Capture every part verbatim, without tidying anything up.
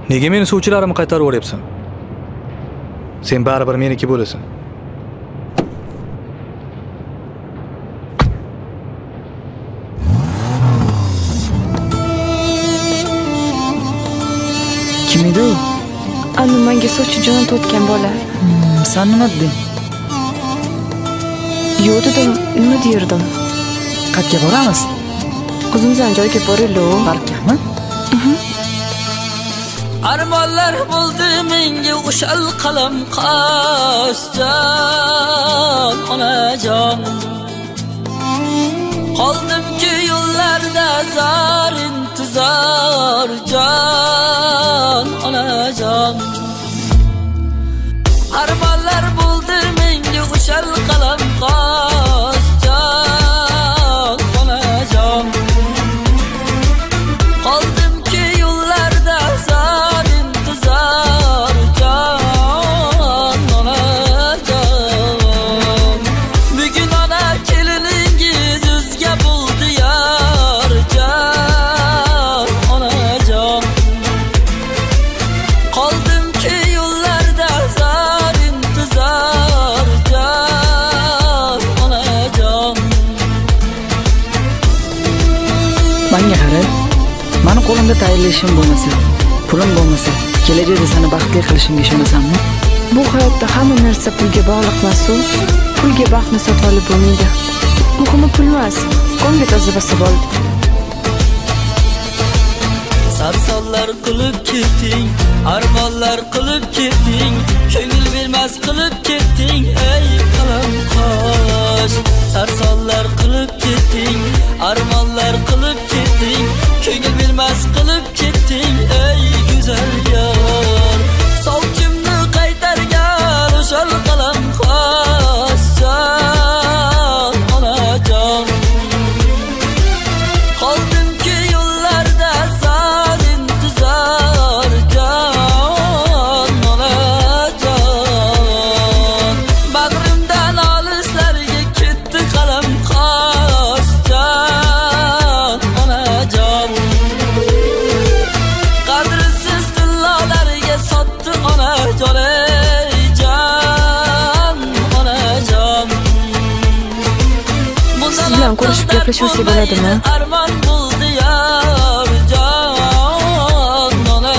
Nega meni suvchilarimni qaytarib o'ryapsan? Sen baribir meniki bo'lasan. Kim edi u? Ana menga sovchi jon totgan bola. Hmm, sen nima deding? Yo'q dedim, nima derdim? Qayerga boramiz? O'zimizdan joyga boraylik. Parkami? Armonlar bo'ldi menga o'shal qalam qasdan onajon. Qoldimki yo'llarda zar intizor jon onajon. Armonlar bo'ldi menga o'shal qalam qasdan onajon. Qoldimki yo'llarda zar intizor jon onajon. Bugun ona keliningiz o'zga bo'ldi yar jon onajon. Qoldimki yo'llarda zar intizor jon onajon. Menga qara. Mani qo'limda tayyorli ishim bo'lmasa, pulim bo'lmasa, kelajakda seni baxtli qilishimga ishonasanmi? Bu hayotda hamma narsa pulga bog'liq emas-ku. Pulga baxtni sotib olib bo'lmaydi. Muhimi pul emas, ko'ngil toza bo'lsa bo'ldi. Sarsonlar qilib ketding, armonlar qilib ketding, ko'ngil bermas qilib ketding, ey qalam qosh. Sarsonlar qilib ketding, armonlar qilib ketding, ko'ngil bermas qilib ketding, ey go'zal yor. Sovchimni qaytargan o'shal qalam qosh jon onajon. Qoldimki yo'llarda zar intizor jon onajon. Bag'rimdan olislarga ketdi qalam qosh jon onajon. Qadrsiz tillolarga sotdi onajon ey jon onajon. Siz bilan ko'rishib gaplashsak bo'ladimi? Armon bo'ldi yar jon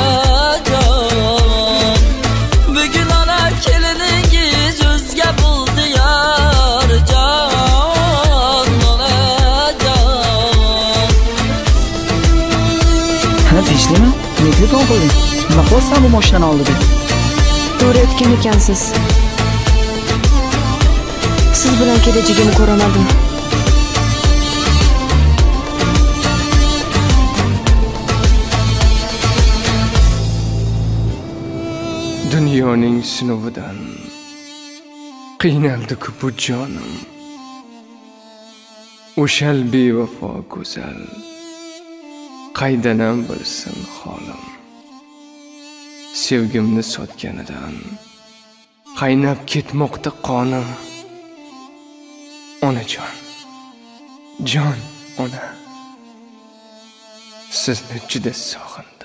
onajon. Bugun ona keliningiz o'zga bo'ldi yar jon onajon. Ha, tinchlikmi? Nega telefon qilding? Nima qilyapsan bu mashinani oldida? To'g'ri aytgan ekansiz. Siz bilan kelajagimni ko'ramadim. Dunyoning sinovidan qiynaldi-ku bu jonim. O'shal bevafo go'zal qaydanam bilsin holim. Sevgimni sotganidan qaynab ketmoqda qonim. Onajon, jon ona, sizni juda sog'indim.